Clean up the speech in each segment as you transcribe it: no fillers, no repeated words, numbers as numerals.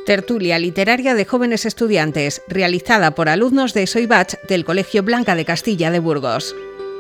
Tertulia literaria de jóvenes estudiantes, realizada por alumnos de Soibach del Colegio Blanca de Castilla de Burgos.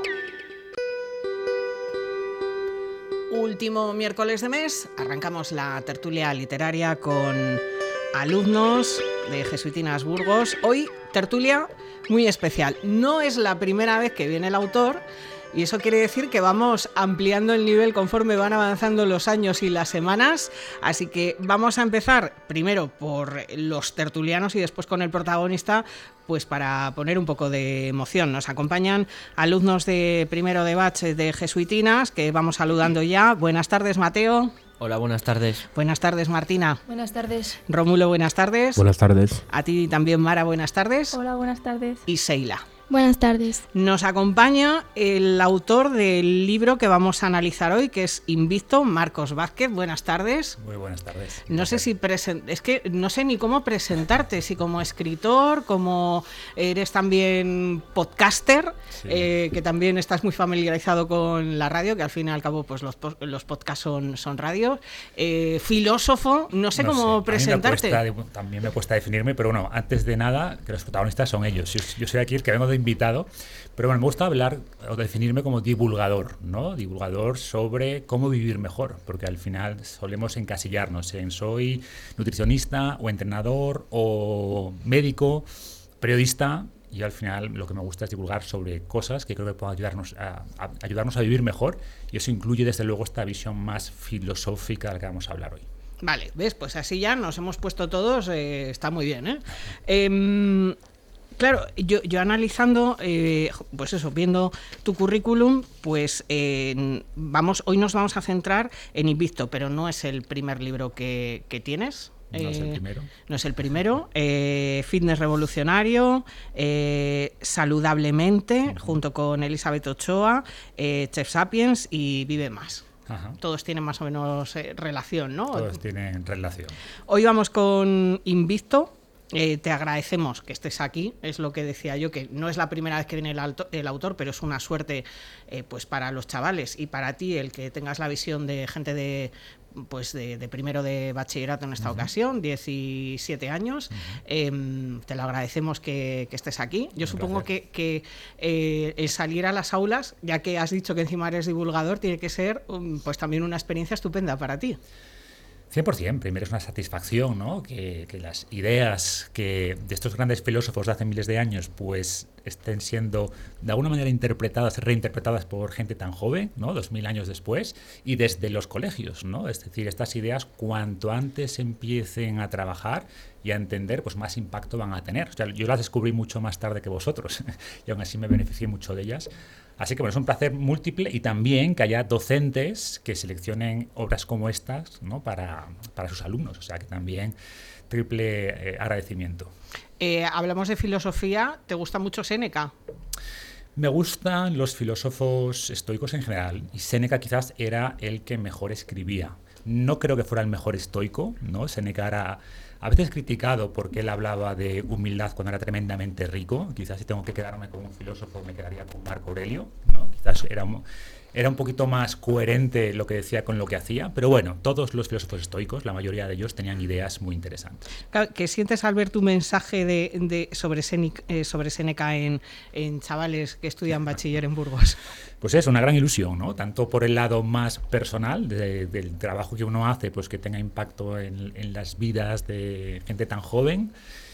Último miércoles de mes, arrancamos la tertulia literaria con alumnos de Jesuitinas Burgos. Hoy, tertulia muy especial. No es la primera vez que viene el autor, y eso quiere decir que vamos ampliando el nivel conforme van avanzando los años y las semanas. Así que vamos a empezar primero por los tertulianos y después con el protagonista, pues para poner un poco de emoción. Nos acompañan alumnos de primero de bach de Jesuitinas, que vamos saludando ya. Buenas tardes, Mateo. Hola, buenas tardes. Buenas tardes, Martina. Buenas tardes. Rómulo, buenas tardes. Buenas tardes. A ti también, Mara, buenas tardes. Hola, buenas tardes. Y Seila. Buenas tardes. Nos acompaña el autor del libro que vamos a analizar hoy, que es Invicto, Marcos Vázquez. Buenas tardes. Muy buenas tardes. No sé si es que no sé ni cómo presentarte, si como escritor, como eres también podcaster, Sí. Que también estás muy familiarizado con la radio, que al fin y al cabo pues los podcasts son radio, filósofo, no sé cómo presentarte. También me cuesta definirme, pero bueno, antes de nada, que los protagonistas son ellos. Yo soy aquí el que vengo de invitado, pero bueno, me gusta hablar o definirme como divulgador, ¿no? Divulgador sobre cómo vivir mejor, porque al final solemos encasillarnos en soy nutricionista o entrenador o médico, periodista, y al final lo que me gusta es divulgar sobre cosas que creo que pueden ayudarnos a vivir mejor, y eso incluye desde luego esta visión más filosófica de la que vamos a hablar hoy. Vale, ¿ves? Pues así ya nos hemos puesto todos, está muy bien, ¿eh? Claro, yo analizando, pues eso, viendo tu currículum, pues hoy nos vamos a centrar en Invicto, pero no es el primer libro que tienes. No es el primero. No es el primero. Fitness Revolucionario, Saludablemente, junto con Elizabeth Ochoa, Chef Sapiens y Vive Más. Ajá. Todos tienen más o menos relación, ¿no? Todos tienen relación. Hoy vamos con Invicto. Te agradecemos que estés aquí, es lo que decía yo, que no es la primera vez que viene el autor, pero es una suerte pues para los chavales y para ti el que tengas la visión de gente de primero de bachillerato en esta ocasión, 17 años. Te lo agradecemos que estés aquí. Yo supongo que el salir a las aulas, ya que has dicho que encima eres divulgador, tiene que ser pues también una experiencia estupenda para ti. 100%, primero es una satisfacción, ¿no? Que las ideas de estos grandes filósofos de hace miles de años pues estén siendo de alguna manera interpretadas, reinterpretadas por gente tan joven, ¿no? 2000 años después, y desde los colegios, ¿no? Es decir, estas ideas cuanto antes empiecen a trabajar y a entender, pues más impacto van a tener. O sea, yo las descubrí mucho más tarde que vosotros y aún así me beneficié mucho de ellas. Así que bueno, es un placer múltiple, y también que haya docentes que seleccionen obras como estas, ¿no? para sus alumnos. O sea que también triple agradecimiento. Hablamos de filosofía. ¿Te gusta mucho Séneca? Me gustan los filósofos estoicos en general, y Séneca quizás era el que mejor escribía. No creo que fuera el mejor estoico, ¿no? Séneca era a veces criticado porque él hablaba de humildad cuando era tremendamente rico. Quizás si tengo que quedarme con un filósofo me quedaría con Marco Aurelio, ¿no? Quizás era un poquito más coherente lo que decía con lo que hacía, pero bueno, todos los filósofos estoicos, la mayoría de ellos tenían ideas muy interesantes. ¿Qué sientes al ver tu mensaje sobre Séneca en chavales que estudian bachiller en Burgos? Pues es una gran ilusión, ¿no? Tanto por el lado más personal del trabajo que uno hace, pues que tenga impacto en las vidas de gente tan joven.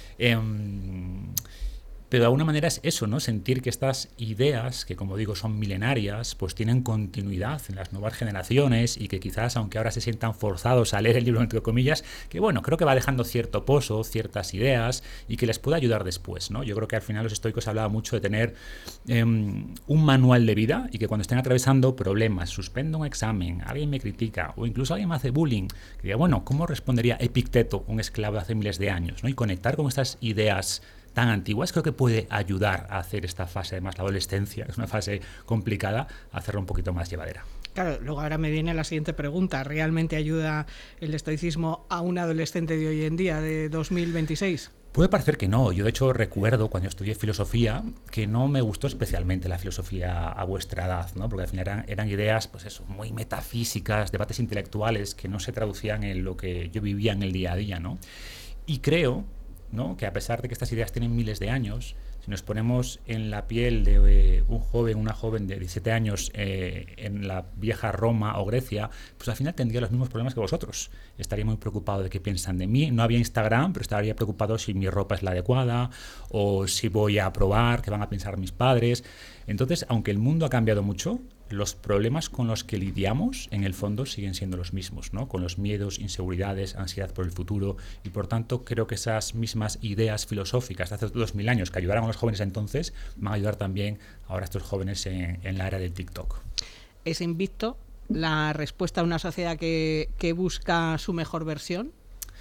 Pero de alguna manera es eso, ¿no? Sentir que estas ideas, que como digo son milenarias, pues tienen continuidad en las nuevas generaciones, y que quizás, aunque ahora se sientan forzados a leer el libro entre comillas, que bueno, creo que va dejando cierto pozo, ciertas ideas, y que les puede ayudar después, ¿no? Yo creo que al final los estoicos hablaban mucho de tener un manual de vida, y que cuando estén atravesando problemas, suspendo un examen, alguien me critica, o incluso alguien me hace bullying, que diga, bueno, ¿cómo respondería Epicteto, un esclavo de hace miles de años, ¿no? Y conectar con estas ideas tan antiguas, creo que puede ayudar a hacer esta fase, además la adolescencia, que es una fase complicada, a hacerla un poquito más llevadera. Claro, luego ahora me viene la siguiente pregunta. ¿Realmente ayuda el estoicismo a un adolescente de hoy en día, de 2026? Puede parecer que no. Yo de hecho recuerdo cuando estudié filosofía que no me gustó especialmente la filosofía a vuestra edad, ¿no? Porque al final eran ideas, pues eso, muy metafísicas, debates intelectuales que no se traducían en lo que yo vivía en el día a día, ¿no? Y creo, ¿no?, que a pesar de que estas ideas tienen miles de años, si nos ponemos en la piel de una joven de 17 años en la vieja Roma o Grecia, pues al final tendría los mismos problemas que vosotros. Estaría muy preocupado de qué piensan de mí. No había Instagram, pero estaría preocupado si mi ropa es la adecuada o si voy a probar, qué van a pensar mis padres. Entonces, aunque el mundo ha cambiado mucho, los problemas con los que lidiamos, en el fondo, siguen siendo los mismos, ¿no? Con los miedos, inseguridades, ansiedad por el futuro. Y por tanto, creo que esas mismas ideas filosóficas de hace 2000 años que ayudaron a los jóvenes entonces, van a ayudar también ahora a estos jóvenes en la era del TikTok. ¿Es Invicto la respuesta a una sociedad que busca su mejor versión?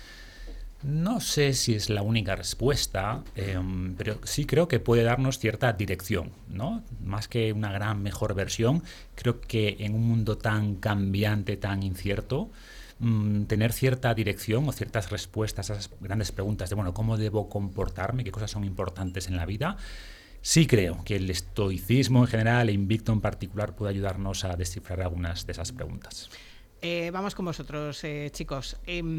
No sé si es la única respuesta, pero sí creo que puede darnos cierta dirección, ¿no? Más que una gran mejor versión, creo que en un mundo tan cambiante, tan incierto, tener cierta dirección o ciertas respuestas a esas grandes preguntas de, bueno, ¿cómo debo comportarme? ¿Qué cosas son importantes en la vida? Sí creo que el estoicismo en general e Invicto en particular puede ayudarnos a descifrar algunas de esas preguntas. Vamos con vosotros, chicos.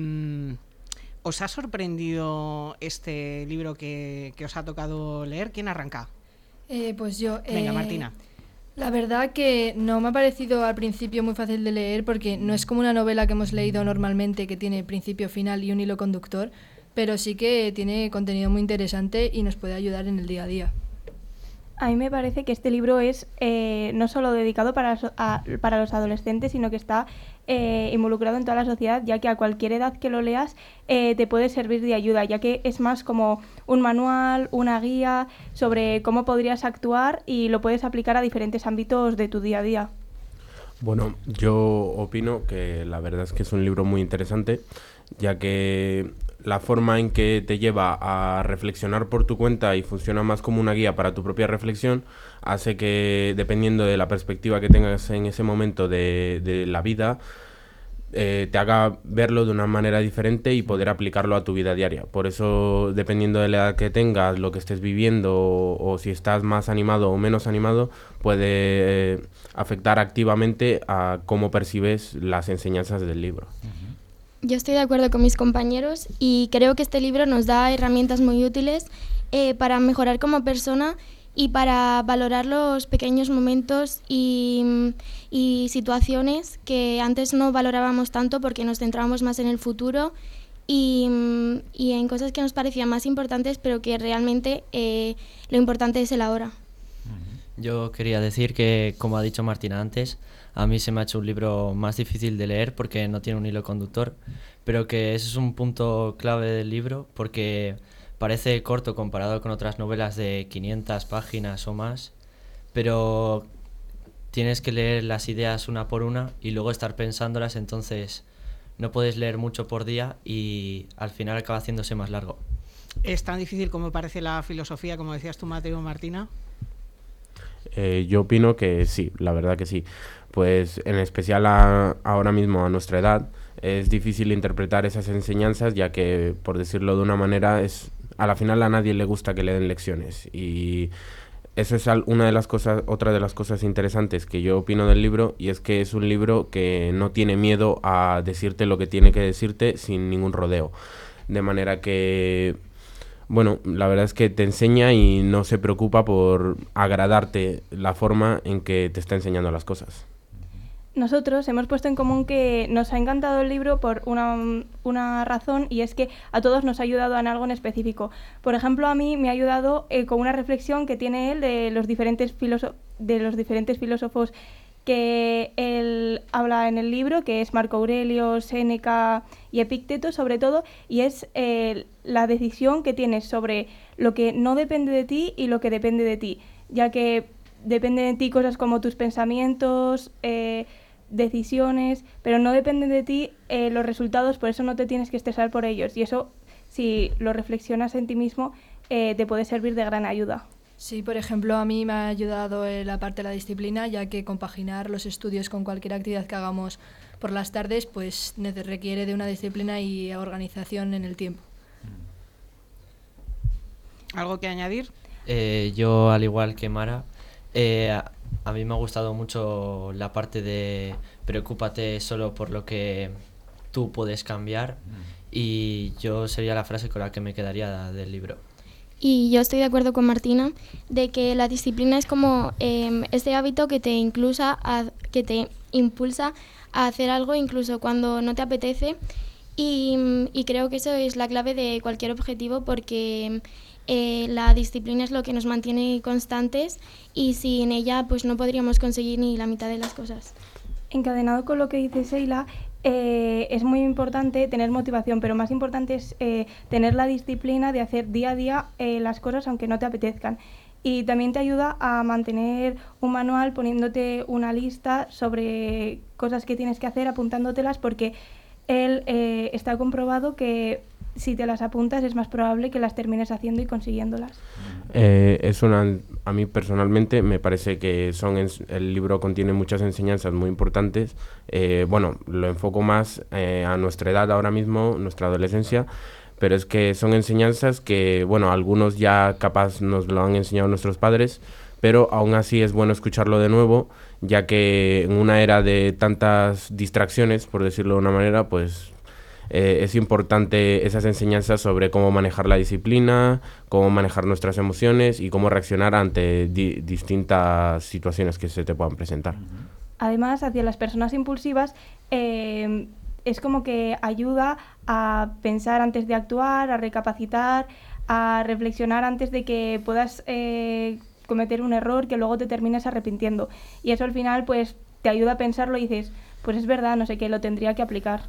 ¿Os ha sorprendido este libro que os ha tocado leer? ¿Quién arranca? Pues yo. Venga, Martina. La verdad que no me ha parecido al principio muy fácil de leer porque no es como una novela que hemos leído normalmente que tiene principio, final y un hilo conductor, pero sí que tiene contenido muy interesante y nos puede ayudar en el día a día. A mí me parece que este libro es no solo dedicado para los adolescentes, sino que está involucrado en toda la sociedad, ya que a cualquier edad que lo leas te puede servir de ayuda, ya que es más como un manual, una guía sobre cómo podrías actuar y lo puedes aplicar a diferentes ámbitos de tu día a día. Bueno, yo opino que la verdad es que es un libro muy interesante, ya que la forma en que te lleva a reflexionar por tu cuenta y funciona más como una guía para tu propia reflexión, hace que, dependiendo de la perspectiva que tengas en ese momento de la vida, te haga verlo de una manera diferente y poder aplicarlo a tu vida diaria. Por eso, dependiendo de la edad que tengas, lo que estés viviendo o si estás más animado o menos animado, puede afectar activamente a cómo percibes las enseñanzas del libro. Yo estoy de acuerdo con mis compañeros y creo que este libro nos da herramientas muy útiles para mejorar como persona y para valorar los pequeños momentos y situaciones que antes no valorábamos tanto porque nos centrábamos más en el futuro y en cosas que nos parecían más importantes, pero que realmente lo importante es el ahora. Yo quería decir que, como ha dicho Martina antes, a mí se me ha hecho un libro más difícil de leer porque no tiene un hilo conductor, pero que ese es un punto clave del libro porque parece corto comparado con otras novelas de 500 páginas o más, pero tienes que leer las ideas una por una y luego estar pensándolas, entonces no puedes leer mucho por día y al final acaba haciéndose más largo. ¿Es tan difícil como parece la filosofía, como decías tú, Mateo, Martina? Yo opino que sí, la verdad que sí. Pues en especial ahora mismo a nuestra edad es difícil interpretar esas enseñanzas, ya que, por decirlo de una manera, a la final a nadie le gusta que le den lecciones, y eso es otra de las cosas interesantes que yo opino del libro, y es que es un libro que no tiene miedo a decirte lo que tiene que decirte sin ningún rodeo, de manera que, bueno, la verdad es que te enseña y no se preocupa por agradarte la forma en que te está enseñando las cosas. Nosotros hemos puesto en común que nos ha encantado el libro por una razón, y es que a todos nos ha ayudado en algo en específico. Por ejemplo, a mí me ha ayudado con una reflexión que tiene él de los diferentes filósofos que él habla en el libro, que es Marco Aurelio, Séneca y Epicteto sobre todo, y es la decisión que tienes sobre lo que no depende de ti y lo que depende de ti, ya que dependen de ti cosas como tus pensamientos, decisiones, pero no dependen de ti los resultados, por eso no te tienes que estresar por ellos, y eso, si lo reflexionas en ti mismo, te puede servir de gran ayuda. Sí, por ejemplo, a mí me ha ayudado la parte de la disciplina, ya que compaginar los estudios con cualquier actividad que hagamos por las tardes pues requiere de una disciplina y organización en el tiempo. ¿Algo que añadir? Yo, al igual que Mara, a mí me ha gustado mucho la parte de preocúpate solo por lo que tú puedes cambiar y yo sería la frase con la que me quedaría del libro. Y yo estoy de acuerdo con Martina de que la disciplina es como este hábito que te impulsa a hacer algo incluso cuando no te apetece, y creo que eso es la clave de cualquier objetivo, porque la disciplina es lo que nos mantiene constantes, y sin ella pues no podríamos conseguir ni la mitad de las cosas. Encadenado con lo que dice Sheila, es muy importante tener motivación, pero más importante es tener la disciplina de hacer día a día las cosas aunque no te apetezcan. Y también te ayuda a mantener un manual poniéndote una lista sobre cosas que tienes que hacer, apuntándotelas, porque está comprobado que si te las apuntas es más probable que las termines haciendo y consiguiéndolas. A mí personalmente me parece que el libro contiene muchas enseñanzas muy importantes. Bueno, lo enfoco más a nuestra edad ahora mismo, nuestra adolescencia, pero es que son enseñanzas que, bueno, algunos ya capaz nos lo han enseñado nuestros padres, pero aún así es bueno escucharlo de nuevo, ya que en una era de tantas distracciones, por decirlo de una manera, pues es importante esas enseñanzas sobre cómo manejar la disciplina, cómo manejar nuestras emociones y cómo reaccionar ante distintas situaciones que se te puedan presentar. Además, hacia las personas impulsivas, es como que ayuda a pensar antes de actuar, a recapacitar, a reflexionar antes de que puedas cometer un error que luego te termines arrepintiendo. Y eso al final pues te ayuda a pensarlo y dices, pues es verdad, no sé qué, lo tendría que aplicar.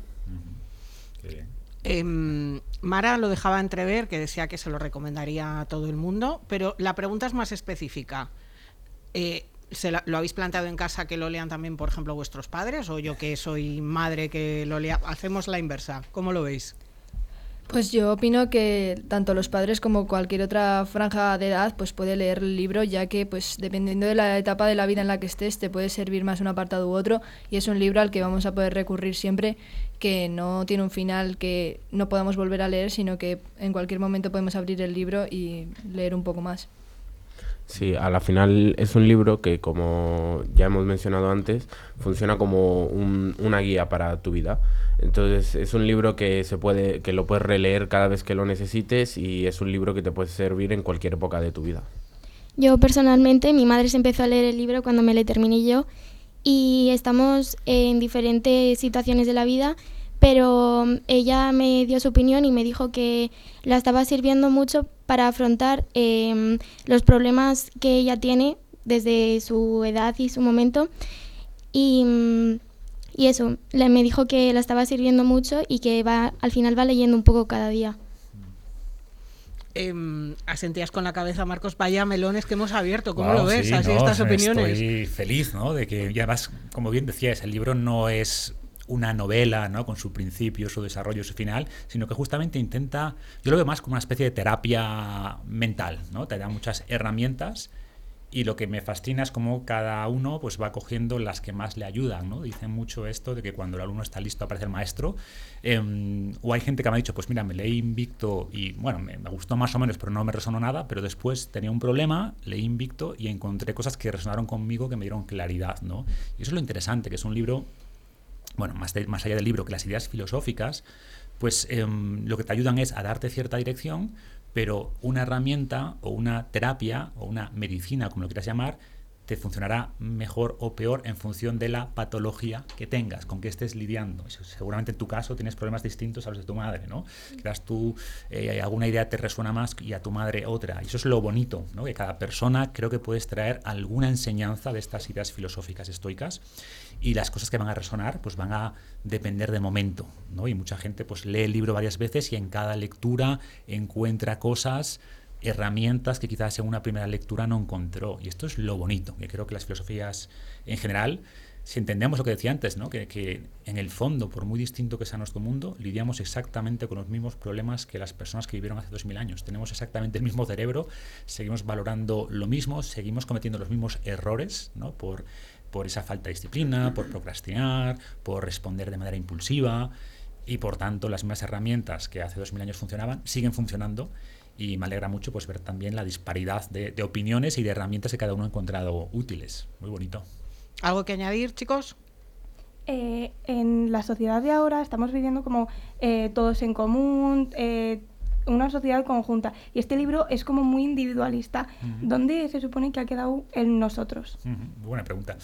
Mara lo dejaba entrever, que decía que se lo recomendaría a todo el mundo, pero la pregunta es más específica. ¿Lo habéis planteado en casa que lo lean también, por ejemplo, vuestros padres? ¿O yo, que soy madre, que lo lea? Hacemos la inversa. ¿Cómo lo veis? Pues yo opino que tanto los padres como cualquier otra franja de edad pues puede leer el libro, ya que pues dependiendo de la etapa de la vida en la que estés te puede servir más un apartado u otro, y es un libro al que vamos a poder recurrir siempre, que no tiene un final que no podamos volver a leer, sino que en cualquier momento podemos abrir el libro y leer un poco más. Sí, a la final es un libro que, como ya hemos mencionado antes, funciona como una guía para tu vida. Entonces es un libro que lo puedes releer cada vez que lo necesites, y es un libro que te puede servir en cualquier época de tu vida. Yo personalmente, mi madre se empezó a leer el libro cuando me lo terminé yo, y estamos en diferentes situaciones de la vida, pero ella me dio su opinión y me dijo que la estaba sirviendo mucho para afrontar los problemas que ella tiene desde su edad y su momento, y eso, me dijo que la estaba sirviendo mucho y que al final va leyendo un poco cada día. Asentías con la cabeza, Marcos. Vaya melones que hemos abierto. ¿Cómo lo ves? Sí, Así estas opiniones. Estoy feliz, ¿no? De que, ya además, como bien decías, el libro no es una novela, ¿no?, con su principio, su desarrollo, su final, sino que justamente intenta, yo lo veo más como una especie de terapia mental, ¿no? Te da muchas herramientas, y lo que me fascina es cómo cada uno pues va cogiendo las que más le ayudan, ¿no? Dicen mucho esto de que cuando el alumno está listo aparece el maestro, o hay gente que me ha dicho, pues mira, me leí Invicto y bueno, me gustó más o menos, pero no me resonó nada, pero después tenía un problema, leí Invicto y encontré cosas que resonaron conmigo, que me dieron claridad, ¿no? Y eso es lo interesante, que es un libro, bueno, más allá del libro, que las ideas filosóficas, pues lo que te ayudan es a darte cierta dirección, pero una herramienta o una terapia o una medicina, como lo quieras llamar, te funcionará mejor o peor en función de la patología que tengas, con que estés lidiando. Seguramente en tu caso tienes problemas distintos a los de tu madre, ¿no? Quizás tú, alguna idea te resuena más y a tu madre otra. Y eso es lo bonito, ¿no? Que cada persona creo que puedes traer alguna enseñanza de estas ideas filosóficas estoicas, y las cosas que van a resonar pues van a depender de momento, ¿no? Y mucha gente pues lee el libro varias veces y en cada lectura encuentra cosas, herramientas que quizás en una primera lectura no encontró. Y esto es lo bonito, que creo que las filosofías en general, si entendemos lo que decía antes, ¿no? Que en el fondo, por muy distinto que sea nuestro mundo, lidiamos exactamente con los mismos problemas que las personas que vivieron hace 2000 años. Tenemos exactamente el mismo cerebro, seguimos valorando lo mismo, seguimos cometiendo los mismos errores, ¿no? Por esa falta de disciplina, por procrastinar, por responder de manera impulsiva, y por tanto las mismas herramientas que hace 2000 años funcionaban siguen funcionando. Y me alegra mucho pues ver también la disparidad de opiniones y de herramientas que cada uno ha encontrado útiles. Muy bonito. ¿Algo que añadir, chicos? en la sociedad de ahora estamos viviendo como todos en común, una sociedad conjunta. Y este libro es como muy individualista. ¿Dónde se supone que ha quedado el nosotros? Buena pregunta.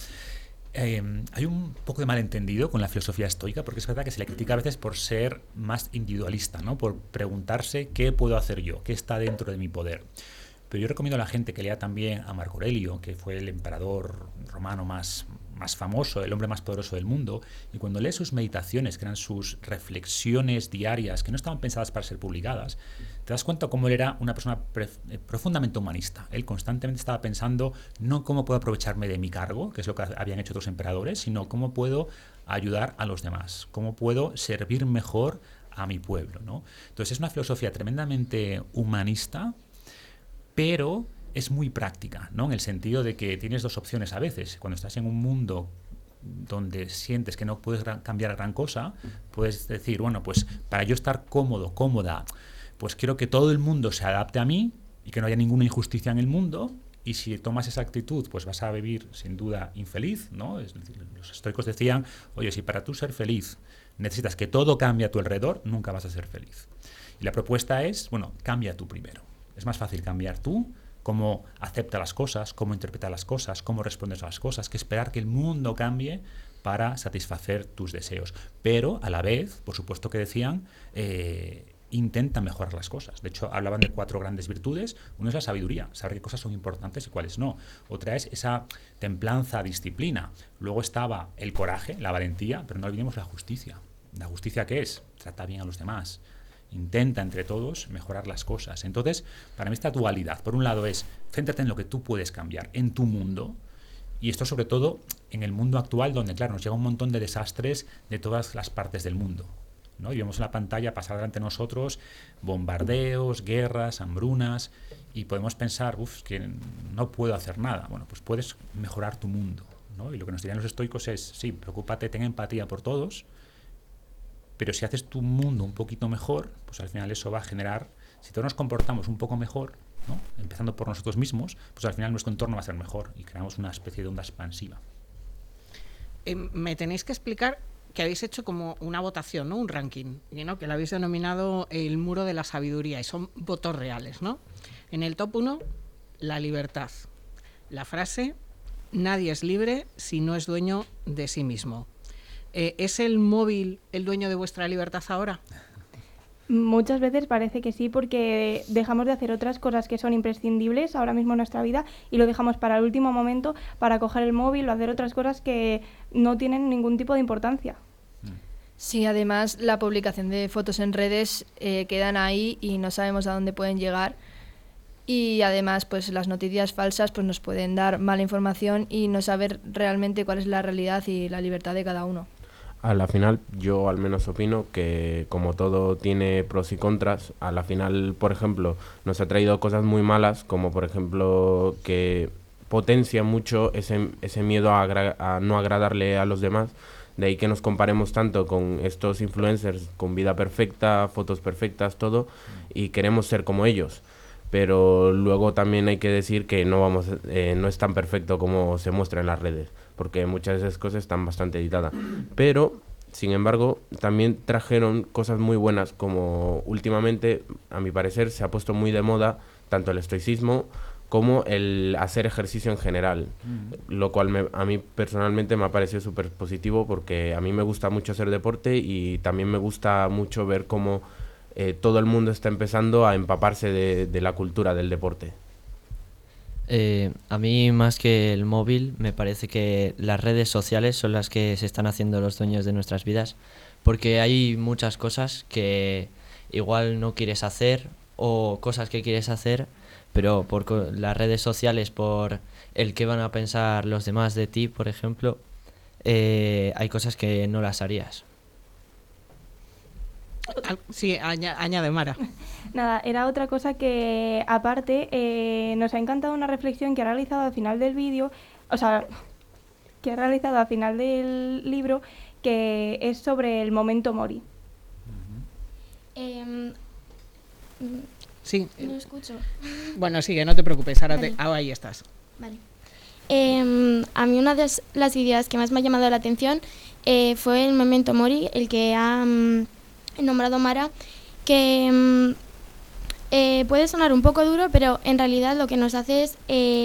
Hay un poco de malentendido con la filosofía estoica, porque es verdad que se le critica a veces por ser más individualista, ¿no? Por preguntarse qué puedo hacer yo, qué está dentro de mi poder. Pero yo recomiendo a la gente que lea también a Marco Aurelio, que fue el emperador romano más famoso, el hombre más poderoso del mundo, y cuando lees sus meditaciones, que eran sus reflexiones diarias, que no estaban pensadas para ser publicadas, te das cuenta cómo él era una persona profundamente humanista. Él constantemente estaba pensando no cómo puedo aprovecharme de mi cargo, que es lo que habían hecho otros emperadores, sino cómo puedo ayudar a los demás, cómo puedo servir mejor a mi pueblo, ¿no? Entonces es una filosofía tremendamente humanista, pero es muy práctica, ¿no? En el sentido de que tienes dos opciones a veces. Cuando estás en un mundo donde sientes que no puedes cambiar gran cosa, puedes decir, bueno, pues para yo estar cómodo, cómoda, pues quiero que todo el mundo se adapte a mí y que no haya ninguna injusticia en el mundo. Y si tomas esa actitud, pues vas a vivir sin duda infeliz, ¿no? Es decir, los estoicos decían, oye, si para tú ser feliz necesitas que todo cambie a tu alrededor, nunca vas a ser feliz. Y la propuesta es, bueno, cambia tú primero. Es más fácil cambiar tú, cómo aceptas las cosas, cómo interpretas las cosas, cómo respondes a las cosas, que esperar que el mundo cambie para satisfacer tus deseos. Pero, a la vez, por supuesto que decían, intenta mejorar las cosas. De hecho, hablaban de 4 grandes virtudes. Una es la sabiduría, saber qué cosas son importantes y cuáles no. Otra es esa templanza, disciplina. Luego estaba el coraje, la valentía, pero no olvidemos la justicia. ¿La justicia qué es? Trata bien a los demás. Intenta entre todos mejorar las cosas. Entonces, para mí esta dualidad, por un lado es céntrate en lo que tú puedes cambiar, en tu mundo, y esto sobre todo en el mundo actual donde, claro, nos llega un montón de desastres de todas las partes del mundo, ¿no? Y vemos en la pantalla pasar delante de nosotros bombardeos, guerras, hambrunas, y podemos pensar, que no puedo hacer nada. Bueno, pues puedes mejorar tu mundo, ¿no? Y lo que nos dirían los estoicos es, sí, preocúpate, ten empatía por todos, pero si haces tu mundo un poquito mejor, pues al final eso va a generar, si todos nos comportamos un poco mejor, ¿no? Empezando por nosotros mismos, pues al final nuestro entorno va a ser mejor y creamos una especie de onda expansiva. Me tenéis que explicar que habéis hecho como una votación, ¿no? Un ranking, ¿no? Que lo habéis denominado el muro de la sabiduría, y son votos reales, ¿no? En el top 1, la libertad. La frase, nadie es libre si no es dueño de sí mismo. ¿Es el móvil el dueño de vuestra libertad ahora? Muchas veces parece que sí, porque dejamos de hacer otras cosas que son imprescindibles ahora mismo en nuestra vida y lo dejamos para el último momento para coger el móvil o hacer otras cosas que no tienen ningún tipo de importancia. Sí, además la publicación de fotos en redes quedan ahí y no sabemos a dónde pueden llegar. Y además, pues las noticias falsas pues nos pueden dar mala información y no saber realmente cuál es la realidad y la libertad de cada uno. A la final, yo al menos opino que como todo tiene pros y contras, a la final, por ejemplo, nos ha traído cosas muy malas, como por ejemplo que potencia mucho ese miedo a no agradarle a los demás. De ahí que nos comparemos tanto con estos influencers con vida perfecta, fotos perfectas, todo, y queremos ser como ellos. Pero luego también hay que decir que no es tan perfecto como se muestra en las redes, porque muchas de esas cosas están bastante editadas. Pero, sin embargo, también trajeron cosas muy buenas, como últimamente, a mi parecer, se ha puesto muy de moda tanto el estoicismo como el hacer ejercicio en general, lo cual a mí personalmente me ha parecido súper positivo, porque a mí me gusta mucho hacer deporte y también me gusta mucho ver cómo todo el mundo está empezando a empaparse de la cultura del deporte. A mí, más que el móvil, me parece que las redes sociales son las que se están haciendo los dueños de nuestras vidas, porque hay muchas cosas que igual no quieres hacer o cosas que quieres hacer, pero por las redes sociales, por el que van a pensar los demás de ti, por ejemplo, hay cosas que no las harías. Sí, añade Mara. Nada, era otra cosa que, aparte, nos ha encantado una reflexión que ha realizado al final del vídeo, que ha realizado al final del libro, que es sobre el momento mori. Sí. No escucho. Bueno, sigue, no te preocupes, Vale. ahí estás. Vale. A mí una de las ideas que más me ha llamado la atención fue el Memento Mori, el que ha nombrado Mara, que puede sonar un poco duro, pero en realidad lo que nos hace es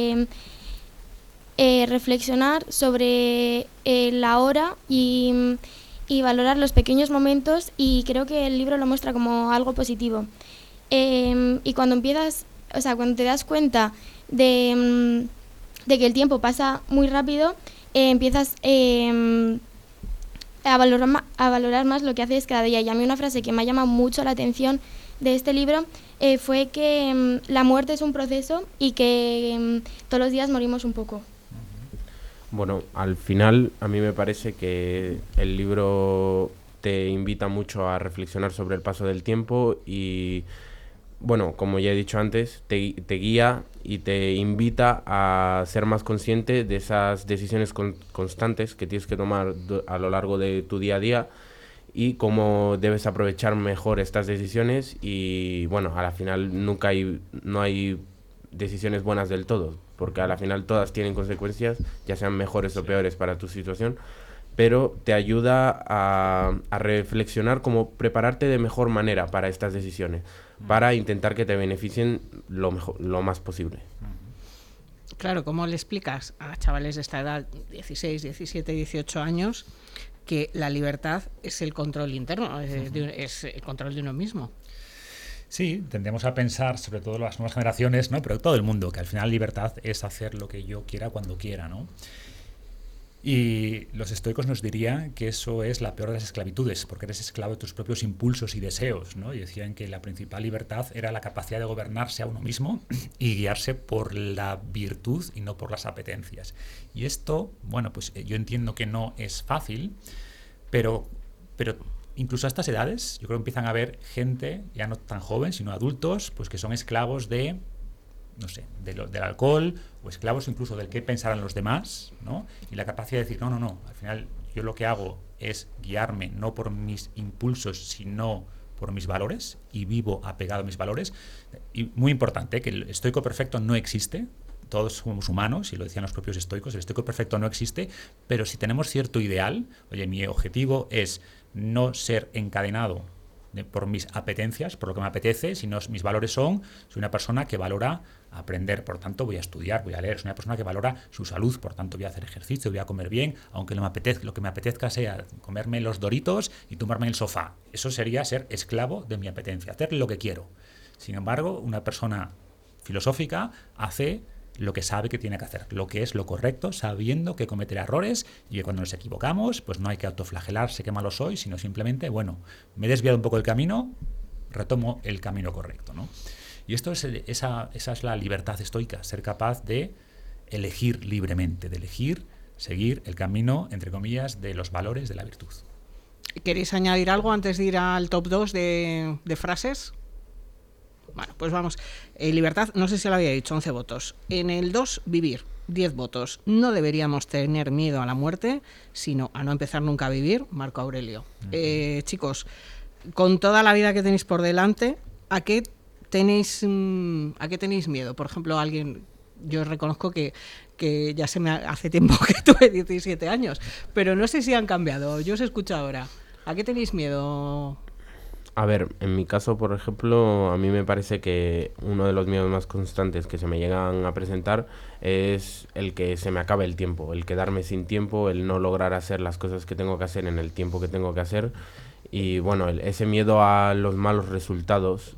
reflexionar sobre la hora y valorar los pequeños momentos, y creo que el libro lo muestra como algo positivo. Y cuando cuando te das cuenta de que el tiempo pasa muy rápido, empiezas a valorar más lo que haces cada día. Y a mí una frase que me ha llamado mucho la atención de este libro fue que la muerte es un proceso y que todos los días morimos un poco. Bueno, al final a mí me parece que el libro te invita mucho a reflexionar sobre el paso del tiempo y, bueno, como ya he dicho antes, te guía y te invita a ser más consciente de esas decisiones constantes que tienes que tomar a lo largo de tu día a día y cómo debes aprovechar mejor estas decisiones. Y bueno, a la final no hay decisiones buenas del todo, porque a la final todas tienen consecuencias, ya sean mejores o peores para tu situación, pero te ayuda a reflexionar cómo prepararte de mejor manera para estas decisiones, para intentar que te beneficien lo más posible. Claro, ¿cómo le explicas a chavales de esta edad, 16, 17, 18 años, que la libertad es el control interno, es el control de uno mismo? Sí, tendemos a pensar, sobre todo las nuevas generaciones, ¿no? Pero todo el mundo, que al final libertad es hacer lo que yo quiera cuando quiera, ¿no? Y los estoicos nos dirían que eso es la peor de las esclavitudes, porque eres esclavo de tus propios impulsos y deseos, ¿no? Y decían que la principal libertad era la capacidad de gobernarse a uno mismo y guiarse por la virtud y no por las apetencias. Y esto, bueno, pues yo entiendo que no es fácil, pero incluso a estas edades, yo creo que empiezan a haber gente, ya no tan joven, sino adultos, pues que son esclavos de, no sé, del alcohol, o esclavos incluso del qué pensarán los demás, ¿no? Y la capacidad de decir, no, al final yo lo que hago es guiarme no por mis impulsos, sino por mis valores, y vivo apegado a mis valores. Y muy importante, que el estoico perfecto no existe. Todos somos humanos, y lo decían los propios estoicos, el estoico perfecto no existe, pero si tenemos cierto ideal, oye, mi objetivo es no ser encadenado por mis apetencias, por lo que me apetece, sino mis valores soy una persona que valora aprender, por tanto voy a estudiar, voy a leer, soy una persona que valora su salud, por tanto voy a hacer ejercicio, voy a comer bien, aunque lo que me apetezca sea comerme los Doritos y tumbarme en el sofá. Eso sería ser esclavo de mi apetencia, hacer lo que quiero. Sin embargo, una persona filosófica hace lo que sabe que tiene que hacer, lo que es lo correcto, sabiendo que cometerá errores y que cuando nos equivocamos, pues no hay que autoflagelarse, qué malo soy, sino simplemente, bueno, me he desviado un poco del camino, retomo el camino correcto, ¿no? Y esa es la libertad estoica, ser capaz de elegir libremente, de elegir seguir el camino, entre comillas, de los valores de la virtud. ¿Queréis añadir algo antes de ir al top 2 de frases? Bueno, pues vamos. Libertad, no sé si lo había dicho, 11 votos. En el 2, vivir, 10 votos. No deberíamos tener miedo a la muerte, sino a no empezar nunca a vivir, Marco Aurelio. Chicos, con toda la vida que tenéis por delante, ¿a qué tenéis miedo? Por ejemplo, yo reconozco que ya hace tiempo que tuve 17 años, pero no sé si han cambiado. Yo os escucho ahora. ¿A qué tenéis miedo? A ver, en mi caso, por ejemplo, a mí me parece que uno de los miedos más constantes que se me llegan a presentar es el que se me acabe el tiempo, el quedarme sin tiempo, el no lograr hacer las cosas que tengo que hacer en el tiempo que tengo que hacer. Y bueno, ese miedo a los malos resultados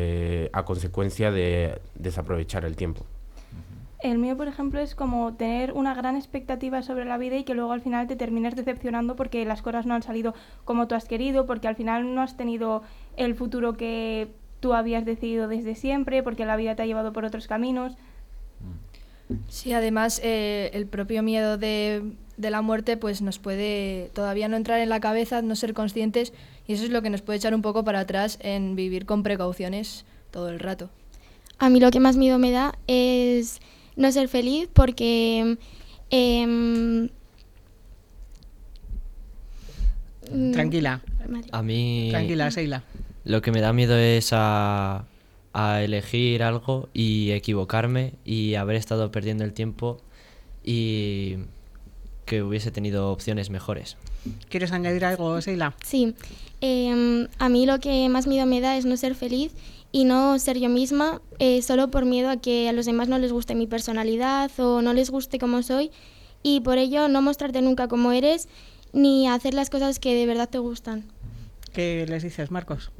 a consecuencia de desaprovechar el tiempo. El mío, por ejemplo, es como tener una gran expectativa sobre la vida y que luego al final te termines decepcionando porque las cosas no han salido como tú has querido, porque al final no has tenido el futuro que tú habías decidido desde siempre, porque la vida te ha llevado por otros caminos. Sí, además el propio miedo de la muerte pues nos puede todavía no entrar en la cabeza, no ser conscientes, y eso es lo que nos puede echar un poco para atrás en vivir con precauciones todo el rato. A mí lo que más miedo me da es no ser feliz porque Tranquila. A mí Tranquila, Seila. lo que me da miedo es a elegir algo y equivocarme y haber estado perdiendo el tiempo y que hubiese tenido opciones mejores. ¿Quieres añadir algo, Sheila? Sí, a mí lo que más miedo me da es no ser feliz y no ser yo misma, solo por miedo a que a los demás no les guste mi personalidad o no les guste cómo soy, y por ello no mostrarte nunca como eres ni hacer las cosas que de verdad te gustan. ¿Qué les dices, Marcos?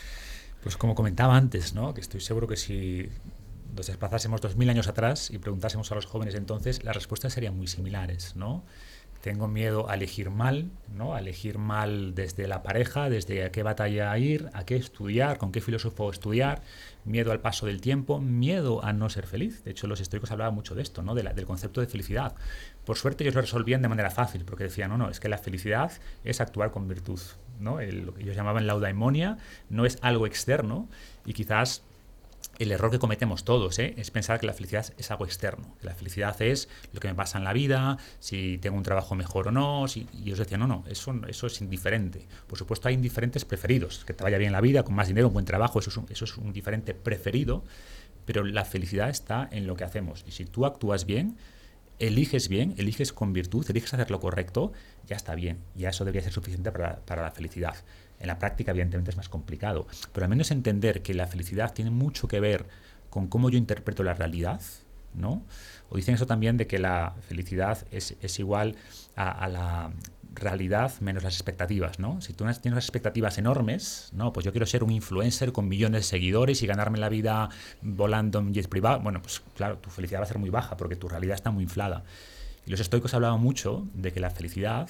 Pues como comentaba antes, ¿no? Que estoy seguro que si nos desplazásemos 2000 años atrás y preguntásemos a los jóvenes entonces, las respuestas serían muy similares, ¿no? Tengo miedo a elegir mal, ¿no? A elegir mal desde la pareja, desde a qué batalla ir, a qué estudiar, con qué filósofo estudiar, miedo al paso del tiempo, miedo a no ser feliz. De hecho, los estoicos hablaban mucho de esto, ¿no? Del concepto de felicidad. Por suerte ellos lo resolvían de manera fácil, porque decían, no, es que la felicidad es actuar con virtud, ¿no? Lo que ellos llamaban la eudaimonia no es algo externo, y quizás el error que cometemos todos es pensar que la felicidad es algo externo, que la felicidad es lo que me pasa en la vida, si tengo un trabajo mejor o no, y ellos decían, no, eso es indiferente. Por supuesto hay indiferentes preferidos, que te vaya bien la vida, con más dinero, un buen trabajo, eso es un diferente preferido, pero la felicidad está en lo que hacemos, y si tú actúas bien, eliges con virtud, eliges hacer lo correcto, ya está bien, ya eso debería ser suficiente para la felicidad. En la práctica, evidentemente, es más complicado, pero al menos entender que la felicidad tiene mucho que ver con cómo yo interpreto la realidad, ¿no? O dicen eso también de que la felicidad es igual a la realidad menos las expectativas, ¿no? Si tú tienes unas expectativas enormes, ¿no? Pues yo quiero ser un influencer con millones de seguidores y ganarme la vida volando en jet privado. Bueno, pues claro, tu felicidad va a ser muy baja porque tu realidad está muy inflada. Y los estoicos hablaban mucho de que la felicidad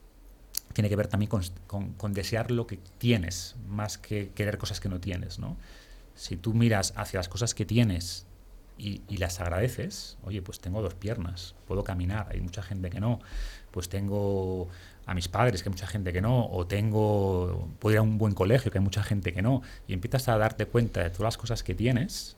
tiene que ver también con desear lo que tienes, más que querer cosas que no tienes, ¿no? Si tú miras hacia las cosas que tienes y las agradeces, oye, pues tengo 2 piernas, puedo caminar, hay mucha gente que no, pues tengo a mis padres, que hay mucha gente que no, o puedo ir a un buen colegio, que hay mucha gente que no, y empiezas a darte cuenta de todas las cosas que tienes.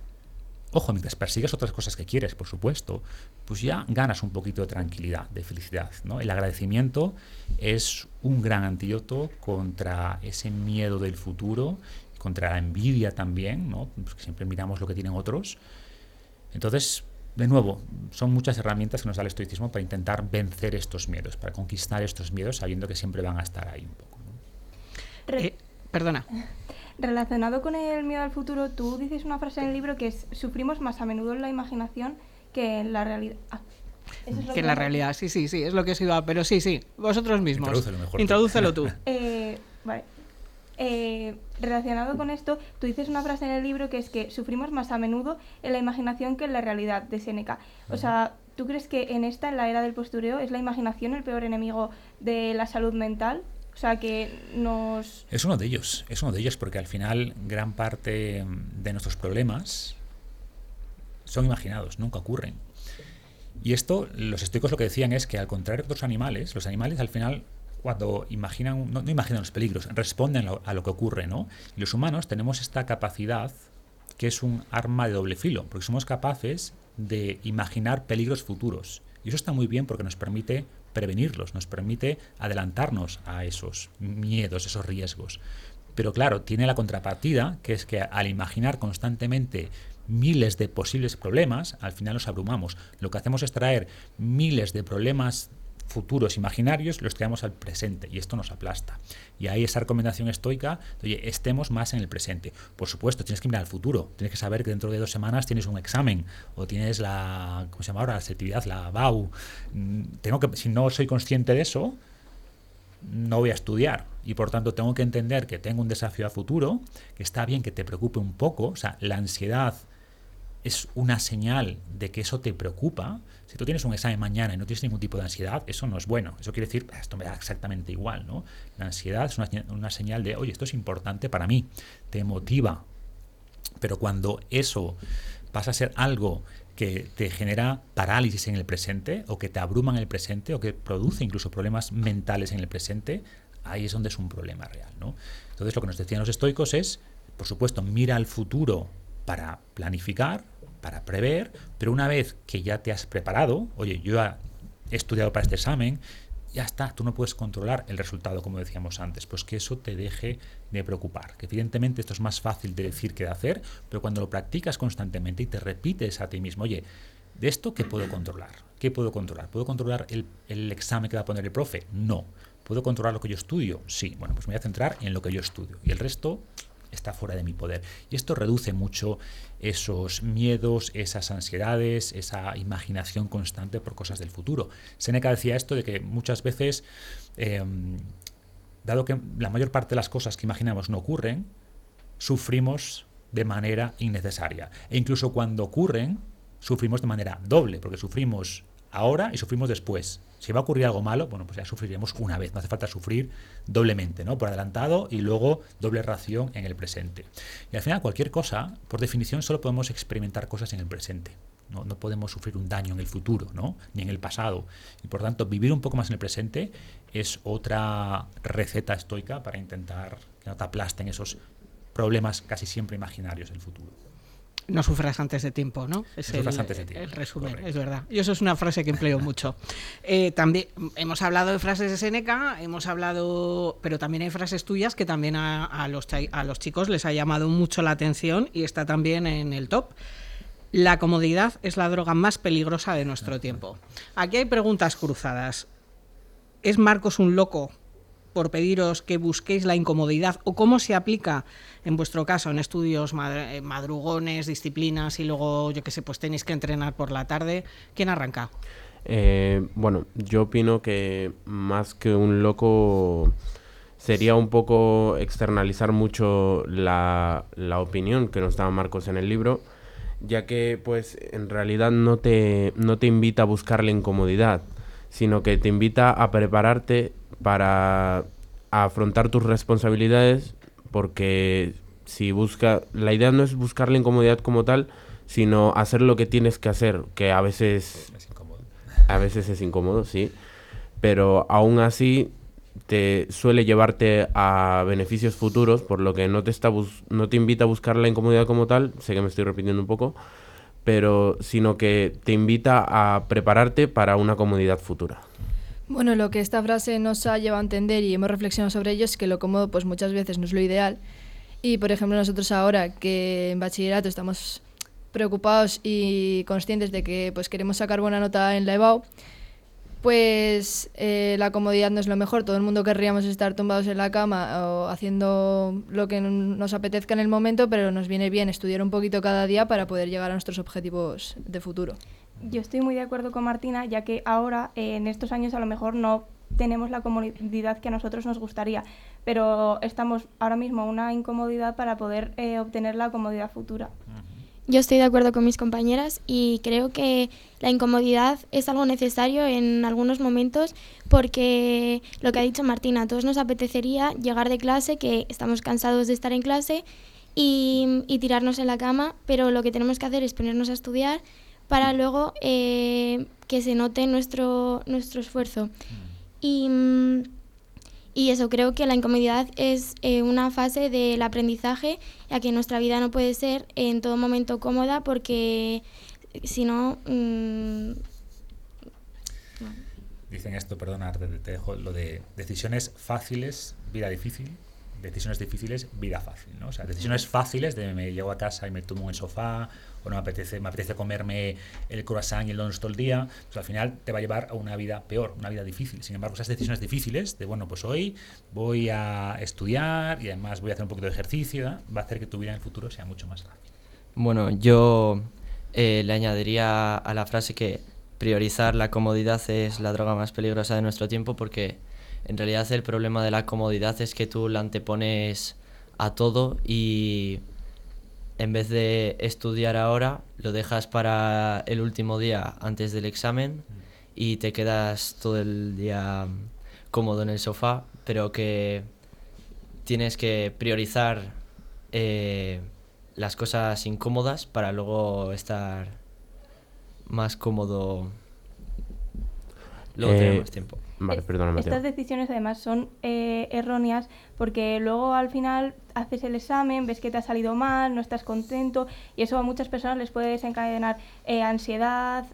Ojo, mientras persigues otras cosas que quieres, por supuesto, pues ya ganas un poquito de tranquilidad, de felicidad, ¿no? El agradecimiento es un gran antídoto contra ese miedo del futuro, contra la envidia también, ¿no? Porque siempre miramos lo que tienen otros. Entonces, de nuevo, son muchas herramientas que nos da el estoicismo para intentar vencer estos miedos, para conquistar estos miedos, sabiendo que siempre van a estar ahí un poco, ¿no? Perdona. Relacionado con el miedo al futuro, tú dices una frase en el libro que es: sufrimos más a menudo en la imaginación que en la realidad. Eso es lo que en la realidad, sí, es lo que os iba, pero sí, vosotros mismos. Introdúcelo tú. Vale. Relacionado con esto, tú dices una frase en el libro que es que sufrimos más a menudo en la imaginación que en la realidad, de Séneca. O sea, ¿tú crees que en la era del postureo, es la imaginación el peor enemigo de la salud mental? O sea, que nos... Es uno de ellos, porque al final gran parte de nuestros problemas son imaginados, nunca ocurren. Y esto, los estoicos lo que decían es que al contrario de otros animales, los animales al final, cuando imaginan, no imaginan los peligros, responden a lo que ocurre, ¿no? Y los humanos tenemos esta capacidad que es un arma de doble filo, porque somos capaces de imaginar peligros futuros. Y eso está muy bien porque nos permite prevenirlos, nos permite adelantarnos a esos miedos, esos riesgos. Pero claro, tiene la contrapartida, que es que al imaginar constantemente miles de posibles problemas, al final nos abrumamos. Lo que hacemos es traer miles de problemas futuros imaginarios, los traemos al presente y esto nos aplasta. Y ahí esa recomendación estoica, oye, estemos más en el presente. Por supuesto, tienes que mirar al futuro, tienes que saber que dentro de 2 semanas tienes un examen o tienes la, ¿cómo se llama ahora? La selectividad, la BAU. Si no soy consciente de eso, no voy a estudiar y por tanto tengo que entender que tengo un desafío a futuro, que está bien que te preocupe un poco, o sea, la ansiedad es una señal de que eso te preocupa. Si tú tienes un examen mañana y no tienes ningún tipo de ansiedad, eso no es bueno. Eso quiere decir, esto me da exactamente igual, ¿no? La ansiedad es una señal de, oye, esto es importante para mí, te motiva. Pero cuando eso pasa a ser algo que te genera parálisis en el presente, o que te abruma en el presente, o que produce incluso problemas mentales en el presente, ahí es donde es un problema real, ¿no? Entonces lo que nos decían los estoicos es, por supuesto, mira al futuro para planificar, para prever, pero una vez que ya te has preparado, oye, yo he estudiado para este examen, ya está, tú no puedes controlar el resultado, como decíamos antes, pues que eso te deje de preocupar, que evidentemente esto es más fácil de decir que de hacer, pero cuando lo practicas constantemente y te repites a ti mismo, oye, ¿De esto qué puedo controlar? ¿Qué puedo controlar? ¿Puedo controlar el examen que va a poner el profe? No. ¿Puedo controlar lo que yo estudio? Sí. Bueno, pues me voy a centrar en lo que yo estudio. Y el resto está fuera de mi poder. Y esto reduce mucho esos miedos, esas ansiedades, esa imaginación constante por cosas del futuro. Séneca decía esto de que muchas veces, dado que la mayor parte de las cosas que imaginamos no ocurren, sufrimos de manera innecesaria. E incluso cuando ocurren, sufrimos de manera doble, porque sufrimos ahora y sufrimos después. Si va a ocurrir algo malo, bueno, pues ya sufriremos una vez. No hace falta sufrir doblemente, ¿no? Por adelantado y luego doble ración en el presente. Y al final cualquier cosa, por definición, solo podemos experimentar cosas en el presente. No podemos sufrir un daño en el futuro, ¿no? Ni en el pasado. Y por tanto, vivir un poco más en el presente es otra receta estoica para intentar que no te aplasten esos problemas casi siempre imaginarios del futuro. No sufras antes de tiempo, ¿no? Es el resumen, correcto. Es verdad. Y eso es una frase que empleo mucho. También hemos hablado de frases de Séneca, pero también hay frases tuyas que también a los chicos les ha llamado mucho la atención y está también en el top. La comodidad es la droga más peligrosa de nuestro tiempo. Aquí hay preguntas cruzadas. ¿Es Marcos un loco por pediros que busquéis la incomodidad, o cómo se aplica en vuestro caso en estudios madrugones, disciplinas y luego, yo qué sé, pues tenéis que entrenar por la tarde? ¿Quién arranca? Bueno, yo opino que más que un loco sería un poco externalizar mucho la opinión que nos da Marcos en el libro, ya que pues en realidad no te invita a buscar la incomodidad, sino que te invita a prepararte para afrontar tus responsabilidades, porque la idea no es buscar la incomodidad como tal, sino hacer lo que tienes que hacer, que a veces es incómodo, sí, pero aún así te suele llevarte a beneficios futuros, por lo que no te invita a buscar la incomodidad como tal, sé que me estoy repitiendo un poco, pero sino que te invita a prepararte para una comodidad futura. Bueno, lo que esta frase nos ha llevado a entender y hemos reflexionado sobre ello es que lo cómodo pues muchas veces no es lo ideal. Y por ejemplo nosotros ahora que en bachillerato estamos preocupados y conscientes de que pues queremos sacar buena nota en la EBAU, pues la comodidad no es lo mejor. Todo el mundo querríamos estar tumbados en la cama o haciendo lo que nos apetezca en el momento, pero nos viene bien estudiar un poquito cada día para poder llegar a nuestros objetivos de futuro. Yo estoy muy de acuerdo con Martina, ya que ahora, en estos años, a lo mejor no tenemos la comodidad que a nosotros nos gustaría, pero estamos ahora mismo en una incomodidad para poder obtener la comodidad futura. Yo estoy de acuerdo con mis compañeras y creo que la incomodidad es algo necesario en algunos momentos, porque lo que ha dicho Martina, a todos nos apetecería llegar de clase, que estamos cansados de estar en clase, y tirarnos en la cama, pero lo que tenemos que hacer es ponernos a estudiar para luego que se note nuestro esfuerzo. Y eso, creo que la incomodidad es una fase del aprendizaje, ya que nuestra vida no puede ser en todo momento cómoda, porque si no... Dicen esto, perdona, te dejo, lo de decisiones fáciles, vida difícil, decisiones difíciles, vida fácil, ¿no? O sea, decisiones fáciles de me llego a casa y me tumbo en el sofá, o no me apetece comerme el croissant y el donuts todo el día, pues al final te va a llevar a una vida peor, una vida difícil. Sin embargo, esas decisiones difíciles de, bueno, pues hoy voy a estudiar y además voy a hacer un poquito de ejercicio, ¿eh? Va a hacer que tu vida en el futuro sea mucho más fácil. Bueno, yo le añadiría a la frase que priorizar la comodidad es la droga más peligrosa de nuestro tiempo, porque en realidad el problema de la comodidad es que tú la antepones a todo y en vez de estudiar ahora, lo dejas para el último día antes del examen y te quedas todo el día cómodo en el sofá, pero que tienes que priorizar las cosas incómodas para luego estar más cómodo, luego tener más tiempo. Vale, perdona, Mateo. Estas decisiones además son erróneas, porque luego al final haces el examen, ves que te ha salido mal, no estás contento, y eso a muchas personas les puede desencadenar ansiedad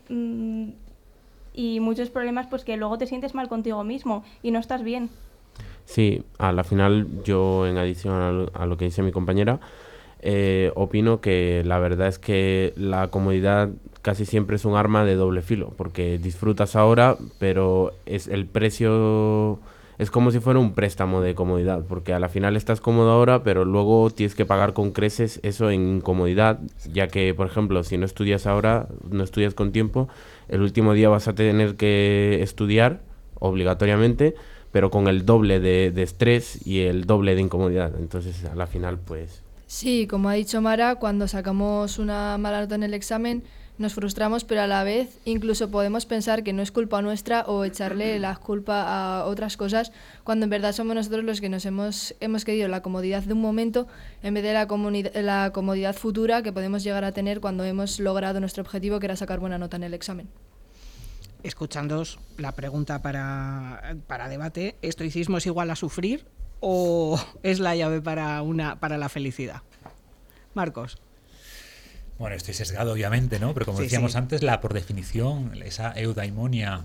y muchos problemas, pues que luego te sientes mal contigo mismo y no estás bien. Sí, a la final yo, en adición a lo que dice mi compañera, opino que la verdad es que la comodidad casi siempre es un arma de doble filo, porque disfrutas ahora, pero es el precio... Es como si fuera un préstamo de comodidad, porque a la final estás cómodo ahora, pero luego tienes que pagar con creces eso en incomodidad, ya que, por ejemplo, si no estudias ahora, no estudias con tiempo, el último día vas a tener que estudiar obligatoriamente, pero con el doble de estrés y el doble de incomodidad. Entonces, a la final, pues... Sí, como ha dicho Mara, cuando sacamos una mala nota en el examen nos frustramos, pero a la vez incluso podemos pensar que no es culpa nuestra o echarle la culpa a otras cosas, cuando en verdad somos nosotros los que nos hemos querido la comodidad de un momento en vez de la comodidad futura que podemos llegar a tener cuando hemos logrado nuestro objetivo, que era sacar buena nota en el examen. Escuchándoos, la pregunta para debate: ¿estoicismo es igual a sufrir o es la llave para la felicidad? Marcos. Bueno, estoy sesgado, obviamente, ¿no? Pero como decíamos antes, por definición, esa eudaimonia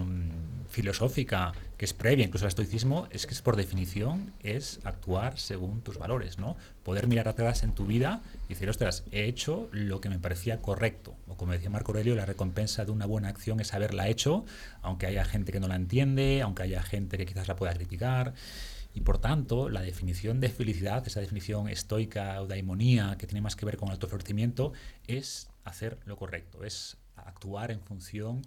filosófica que es previa incluso al estoicismo, es que por definición es actuar según tus valores, ¿no? Poder mirar atrás en tu vida y decir, ostras, he hecho lo que me parecía correcto. O como decía Marco Aurelio, la recompensa de una buena acción es haberla hecho, aunque haya gente que no la entiende, aunque haya gente que quizás la pueda criticar. Y por tanto, la definición de felicidad, esa definición estoica, eudaimonía, que tiene más que ver con el autoofrecimiento, es hacer lo correcto, es actuar en función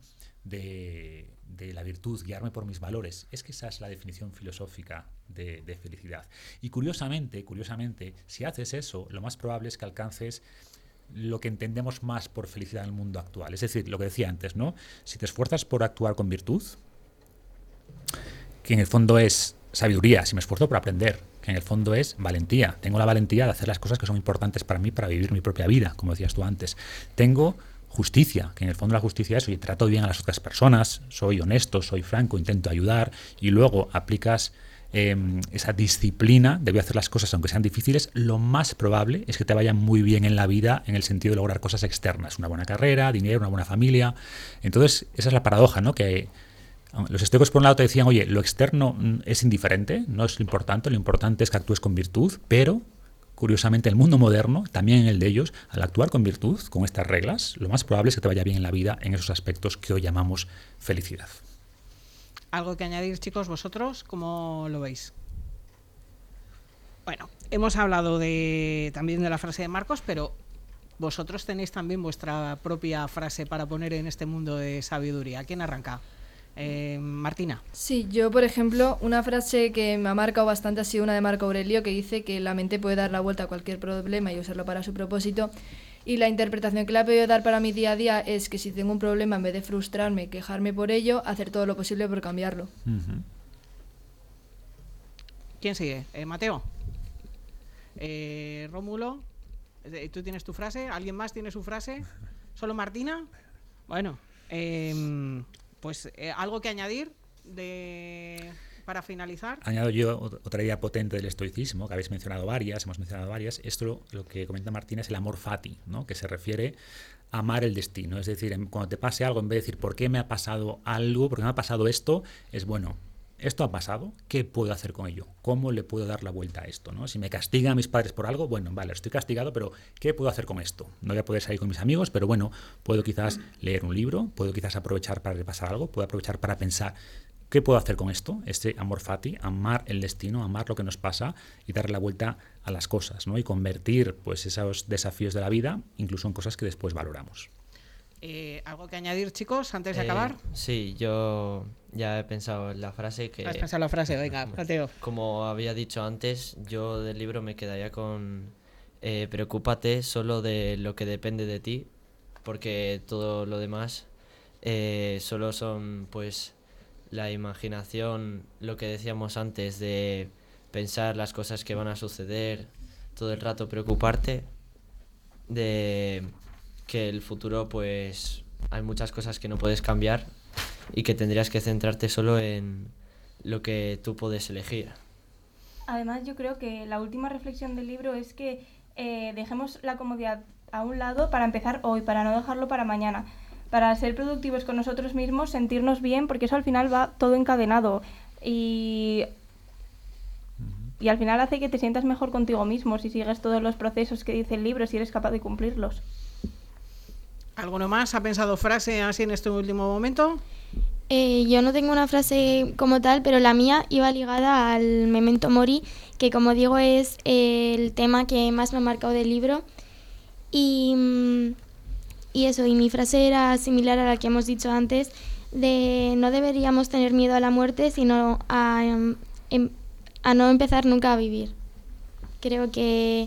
de la virtud, guiarme por mis valores. Es que esa es la definición filosófica de felicidad. Y curiosamente, si haces eso, lo más probable es que alcances lo que entendemos más por felicidad en el mundo actual. Es decir, lo que decía antes, ¿no? Si te esfuerzas por actuar con virtud, que en el fondo es sabiduría, si me esfuerzo por aprender, que en el fondo es valentía. Tengo la valentía de hacer las cosas que son importantes para mí, para vivir mi propia vida, como decías tú antes. Tengo justicia, que en el fondo la justicia es, oye, trato bien a las otras personas, soy honesto, soy franco, intento ayudar, y luego aplicas esa disciplina de voy a hacer las cosas aunque sean difíciles. Lo más probable es que te vaya muy bien en la vida en el sentido de lograr cosas externas, una buena carrera, dinero, una buena familia. Entonces, esa es la paradoja, ¿no? Que los estoicos por un lado te decían, oye, lo externo es indiferente, no es lo importante es que actúes con virtud, pero curiosamente el mundo moderno, también en el de ellos, al actuar con virtud, con estas reglas, lo más probable es que te vaya bien en la vida en esos aspectos que hoy llamamos felicidad. ¿Algo que añadir, chicos, vosotros? ¿Cómo lo veis? Bueno, hemos hablado también de la frase de Marcos, pero vosotros tenéis también vuestra propia frase para poner en este mundo de sabiduría. ¿Quién arranca? Martina. Sí, yo por ejemplo, una frase que me ha marcado bastante ha sido una de Marco Aurelio, que dice que la mente puede dar la vuelta a cualquier problema y usarlo para su propósito, y la interpretación que le ha podido dar para mi día a día es que si tengo un problema, en vez de frustrarme, quejarme por ello, hacer todo lo posible por cambiarlo. ¿Quién sigue? Mateo. Rómulo. ¿Tú tienes tu frase? ¿Alguien más tiene su frase? ¿Solo Martina? Bueno, pues algo que añadir para finalizar. Añado yo otra idea potente del estoicismo, que hemos mencionado varias. Esto lo que comenta Martina es el amor fati, ¿no? Que se refiere a amar el destino. Es decir, cuando te pase algo, en vez de decir ¿por qué me ha pasado algo? ¿Por qué me ha pasado esto? Es bueno, esto ha pasado, ¿qué puedo hacer con ello? ¿Cómo le puedo dar la vuelta a esto, ¿no? Si me castigan mis padres por algo, bueno, vale, estoy castigado, pero ¿qué puedo hacer con esto? No voy a poder salir con mis amigos, pero bueno, puedo quizás leer un libro, puedo quizás aprovechar para repasar algo, puedo aprovechar para pensar ¿qué puedo hacer con esto? Este amor fati, amar el destino, amar lo que nos pasa y darle la vuelta a las cosas, ¿no? Y convertir pues esos desafíos de la vida incluso en cosas que después valoramos. ¿Algo que añadir, chicos, antes de acabar? Sí, yo ya he pensado en la frase que... ¿Has pensado en la frase? Venga, Mateo. Como había dicho antes, yo del libro me quedaría con preocúpate solo de lo que depende de ti, porque todo lo demás solo son pues la imaginación, lo que decíamos antes de pensar las cosas que van a suceder, todo el rato preocuparte de que el futuro pues hay muchas cosas que no puedes cambiar y que tendrías que centrarte solo en lo que tú puedes elegir. Además, yo creo que la última reflexión del libro es que dejemos la comodidad a un lado para empezar hoy, para no dejarlo para mañana, para ser productivos con nosotros mismos, sentirnos bien, porque eso al final va todo encadenado. Y y al final hace que te sientas mejor contigo mismo si sigues todos los procesos que dice el libro, si eres capaz de cumplirlos. ¿Alguno más ha pensado frase así en este último momento? Yo no tengo una frase como tal, pero la mía iba ligada al Memento Mori, que como digo es el tema que más me ha marcado del libro. Y eso, y mi frase era similar a la que hemos dicho antes, de no deberíamos tener miedo a la muerte, sino a no empezar nunca a vivir. Creo que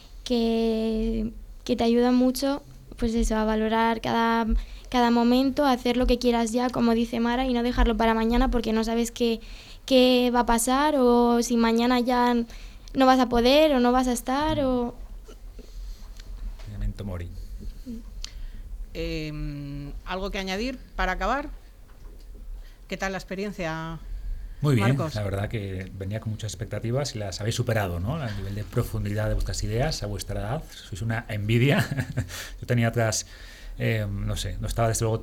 te ayuda mucho, pues eso, a valorar cada momento, a hacer lo que quieras ya, como dice Mara, y no dejarlo para mañana porque no sabes qué va a pasar, o si mañana ya no vas a poder o no vas a estar, o... Memento Mori. ¿Algo que añadir para acabar? ¿Qué tal la experiencia? Muy bien, Marcos. la verdad que venía con muchas expectativas y las habéis superado, ¿no? A nivel de profundidad de vuestras ideas, a vuestra edad, sois una envidia. Yo tenía otras, no sé, no estaba desde luego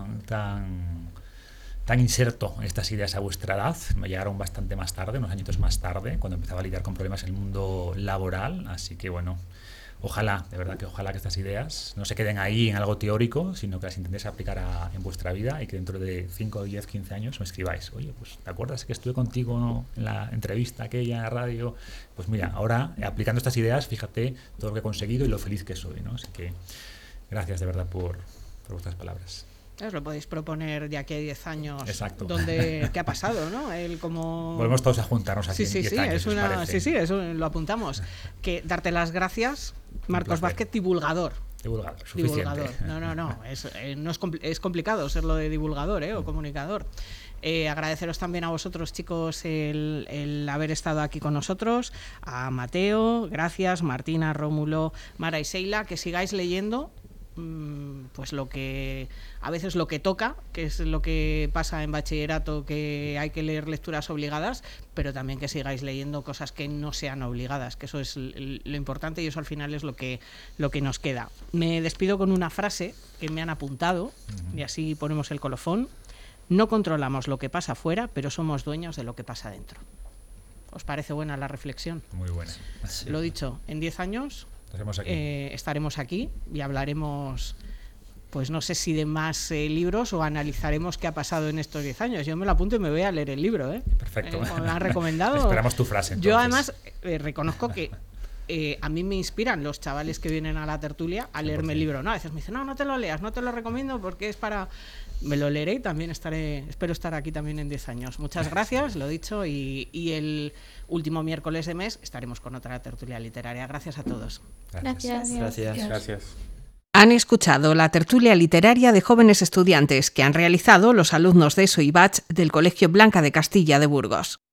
tan inserto en estas ideas a vuestra edad. Me llegaron bastante más tarde, unos añitos más tarde, cuando empezaba a lidiar con problemas en el mundo laboral, así que bueno... Ojalá, de verdad que ojalá que estas ideas no se queden ahí en algo teórico, sino que las intentéis aplicar en vuestra vida y que dentro de 5, 10, 15 años me escribáis, oye, pues ¿te acuerdas que estuve contigo, ¿no?, en la entrevista aquella en la radio? Pues mira, ahora aplicando estas ideas, fíjate todo lo que he conseguido y lo feliz que soy, ¿no? Así que gracias de verdad por vuestras palabras. Os lo podéis proponer de aquí a 10 años. Exacto. ¿Qué ha pasado, no? Volvemos todos a juntarnos aquí en 10 años. Eso lo apuntamos. Que darte las gracias, Marcos Vázquez, divulgador. Suficiente. Divulgador. No. Es complicado serlo de divulgador, o comunicador. Agradeceros también a vosotros, chicos, el haber estado aquí con nosotros, a Mateo, gracias, Martina, Rómulo, Mara y Seila, que sigáis leyendo pues lo que a veces lo que toca, que es lo que pasa en bachillerato, que hay que leer lecturas obligadas, pero también que sigáis leyendo cosas que no sean obligadas, que eso es lo importante y eso al final es lo que nos queda. Me despido con una frase que me han apuntado y así ponemos el colofón. No controlamos lo que pasa afuera, pero somos dueños de lo que pasa dentro. ¿Os parece buena la reflexión? Muy buena. Sí. Lo dicho, en 10 años estaremos aquí y hablaremos, pues no sé si de más libros o analizaremos qué ha pasado en estos 10 años. Yo me lo apunto y me voy a leer el libro. Perfecto. Me lo han recomendado. Esperamos tu frase. Entonces. Yo además reconozco que a mí me inspiran los chavales que vienen a la tertulia a leerme el libro. No, a veces me dicen, no te lo leas, no te lo recomiendo porque es para... Me lo leeré y también espero estar aquí también en 10 años. Muchas gracias, lo dicho, y el último miércoles de mes estaremos con otra tertulia literaria. Gracias a todos. Gracias. Han escuchado la tertulia literaria de jóvenes estudiantes que han realizado los alumnos de ESO y Bach del Colegio Blanca de Castilla de Burgos.